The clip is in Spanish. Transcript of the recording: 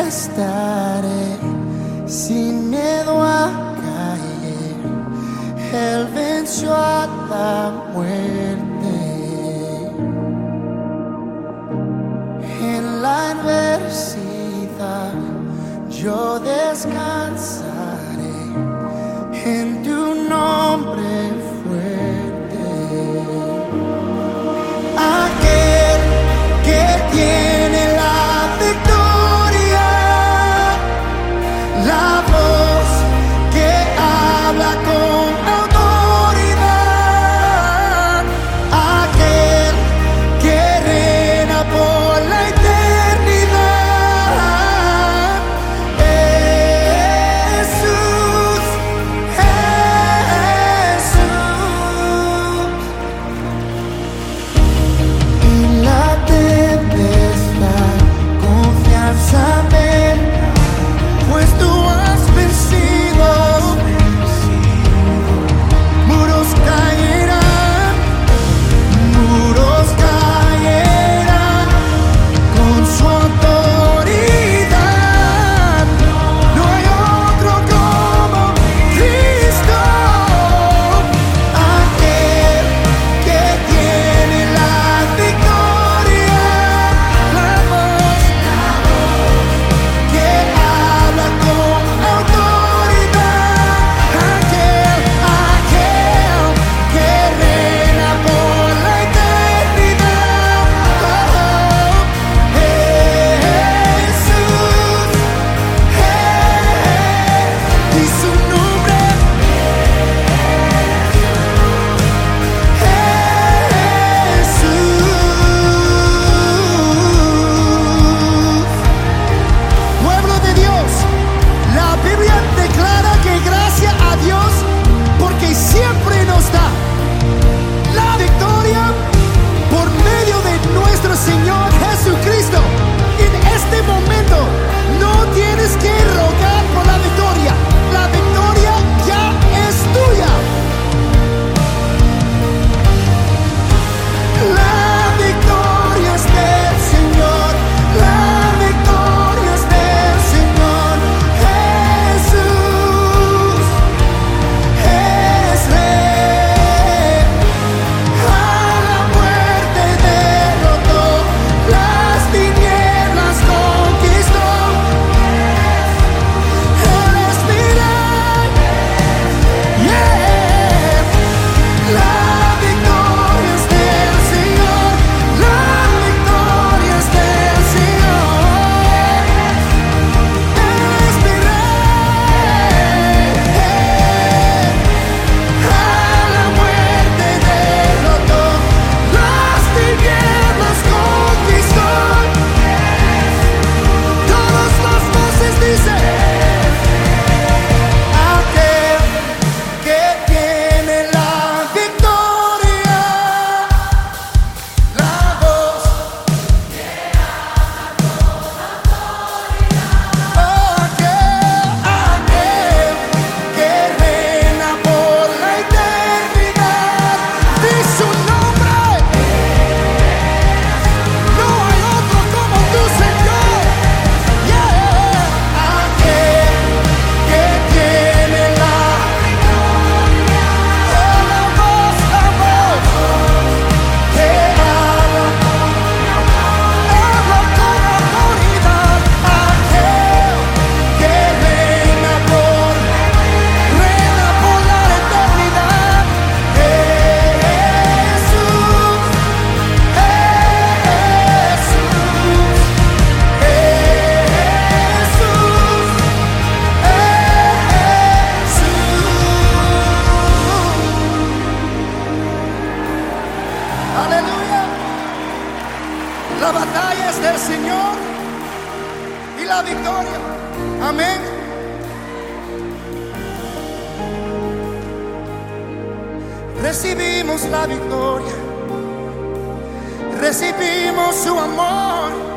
estaré sin miedo a caer. Él venció a la muerte. En la adversidad yo descansaré en tu nombre fuerte. Aquel que tiene la victoria, la voz que habla con autoridad, aquel que reina por la eternidad. Jesús, Jesús. En la tempestad confianza vendrá, pues tú has vencido. Muros caerán con su autoridad. No hay otro como Cristo, aquel que tiene la victoria, la voz que habla con autoridad, aquel que reina por la eternidad. Jesús, y su nombre Jesús. Pueblo de Dios, la Biblia declara que gracias a Dios porque siempre nos da la victoria por medio de nuestro Señor Jesucristo. En este momento no tienes que rogar por la victoria. La victoria ya es tuya. La victoria es del Señor. La victoria es del Señor. Jesús es Rey. A la muerte derrotó, las tinieblas conquistó. Él es mi Rey. Yeah. La victoria es del Señor. La victoria es del Señor. Es mi Rey. A la muerte derrotó, las tinieblas conquistó. Todas las voces dicen: aquel que tiene la victoria, la voz que habla con autoridad, aquel que reina por la eternidad. Di su nombre. No hay otro como tú, Señor. Yeah. Aquel que tiene la victoria, la voz que habla con autoridad, aquel que reina por la eternidad. Jesús, aleluya. La batalla es del Señor y la victoria. Amén. Recibimos la victoria, recibimos su amor.